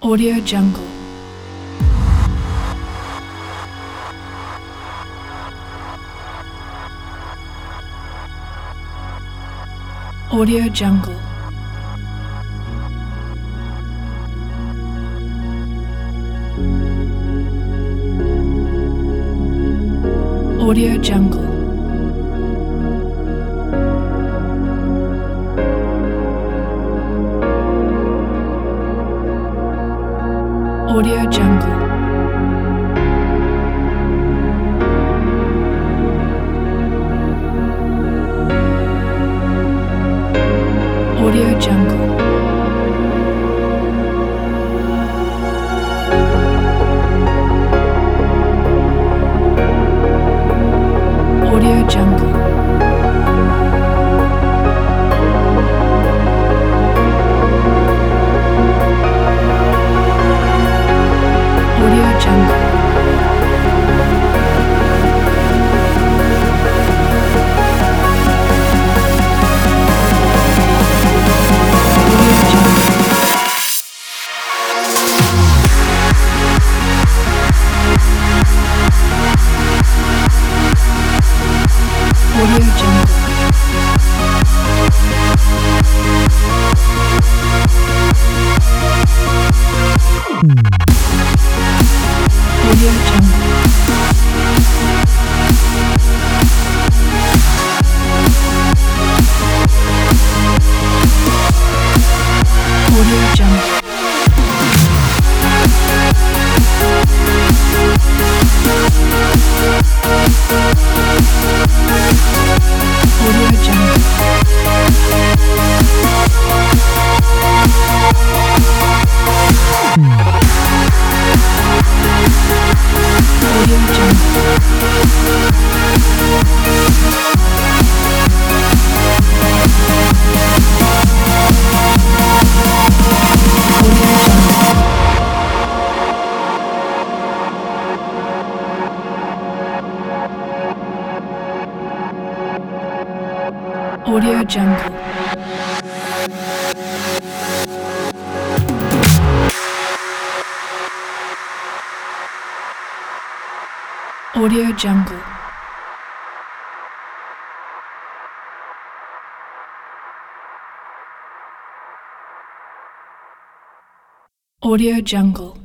Audio Jungle. Audio Jungle. Audio Jungle. Audio Jungle. Audio Jungle. Audio Jungle. Audio Jungle. Audio Jungle. Audio Jungle. Audio Jungle. Audio Jungle. Audio Jungle. Audio Jungle. Audio Jungle. Audio Jungle.